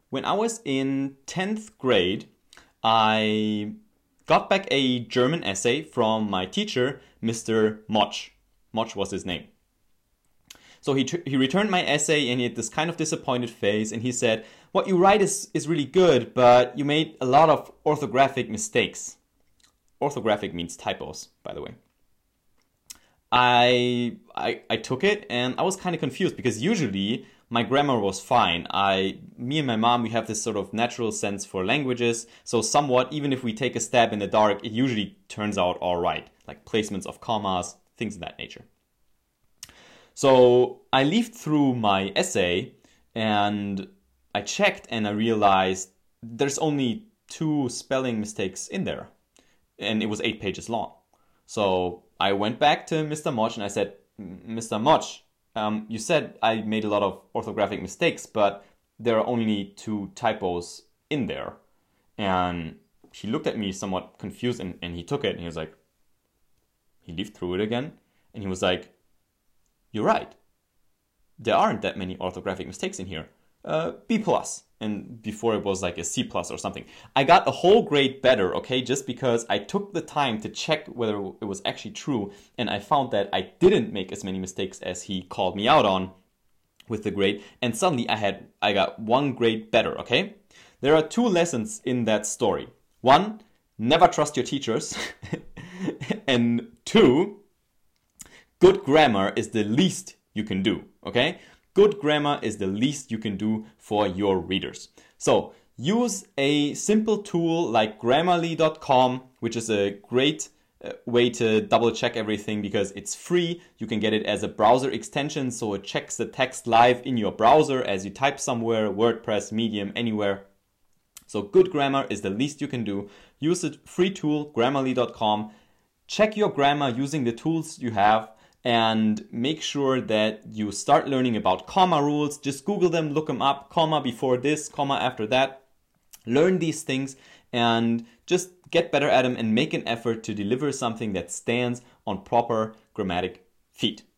When I was in 10th grade, I got back a German essay from my teacher, Mr. Motsch. Motsch was his name. So he returned my essay and he had this kind of disappointed face and he said, what you write is really good, but you made a lot of orthographic mistakes. Orthographic means typos, by the way. I took it and I was kind of confused because usually my grammar was fine. Me and my mom, we have this sort of natural sense for languages. So somewhat, even if we take a stab in the dark, it usually turns out all right. Like placements of commas, things of that nature. So I leafed through my essay and I checked and I realized there's only 2 spelling mistakes in there. And it was 8 pages long. So I went back to Mr. Motsch and I said, Mr. Motsch, you said I made a lot of orthographic mistakes, but there are only 2 typos in there. And he looked at me somewhat confused and he took it and he was like, he leafed through it again. And he was like, you're right. There aren't that many orthographic mistakes in here. B+. And before it was like a C+ or something. I got a whole grade better, okay, just because I took the time to check whether it was actually true, and I found that I didn't make as many mistakes as he called me out on with the grade, and suddenly I got 1 grade better, okay? There are 2 lessons in that story. 1, never trust your teachers, and 2, good grammar is the least you can do, okay? Good grammar is the least you can do for your readers. So use a simple tool like Grammarly.com, which is a great way to double check everything because it's free. You can get it as a browser extension, so it checks the text live in your browser as you type somewhere, WordPress, Medium, anywhere. So good grammar is the least you can do. Use a free tool, Grammarly.com. Check your grammar using the tools you have. And make sure that you start learning about comma rules. Just Google them, look them up, comma before this, comma after that. Learn these things and just get better at them and make an effort to deliver something that stands on proper grammatic feet.